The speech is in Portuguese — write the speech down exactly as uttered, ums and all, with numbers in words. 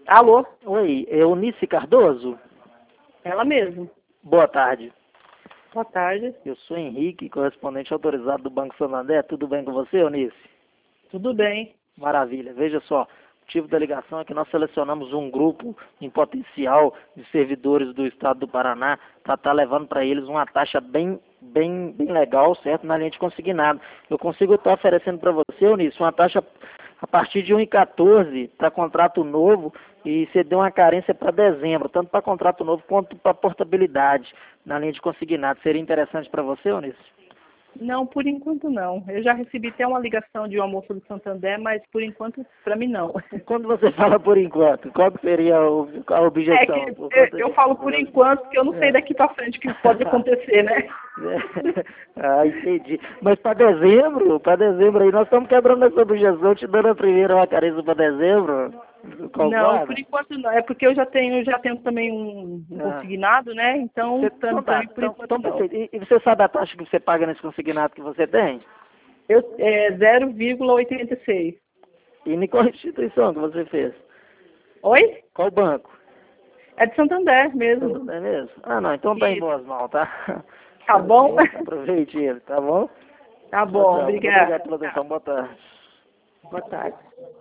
Alô? Oi, é Eunice Cardoso? Ela mesmo. Boa tarde. Boa tarde. Eu sou Henrique, correspondente autorizado do Banco Santander. Tudo bem com você, Eunice? Tudo bem. Maravilha. Veja só, o motivo da ligação é que nós selecionamos um grupo em potencial de servidores do estado do Paraná para estar levando para eles uma taxa bem, bem, bem legal, certo? Na linha de consignado. Eu consigo estar oferecendo para você, Eunice, uma taxa a partir de um vírgula quatorze para contrato novo e você deu uma carência para dezembro, tanto para contrato novo quanto para portabilidade na linha de consignado. Seria interessante para você, Eunice? Não, por enquanto não. Eu já recebi até uma ligação de uma moça do Santander, mas por enquanto, para mim, não. Quando você fala por enquanto, qual que seria o, a É objeção? que Por eu, conta eu de... falo por enquanto, porque eu não sei É. daqui para frente o que pode acontecer, né? Ah, entendi. Mas para dezembro, para dezembro aí, nós estamos quebrando essa objeção, te dando a primeira uma carência para dezembro, Não, por concorda? enquanto não. É porque eu já tenho, já tenho também um, um Ah. consignado, né? Então, Você, então tá, também por então, enquanto então não. perfeito. E, e você sabe a taxa que você paga nesse consignado que você tem? Eu, é zero vírgula oitenta e seis. E em qual instituição que você fez? Oi? Qual banco? É de Santander mesmo. Santander mesmo? Ah, não, então tá em Isso. boas mãos, tá? Tá bom? Aproveite ele, tá bom? Tá Tchau, bom, tchau. Muito obrigado obrigada. pela atenção. Boa tarde. Boa tarde.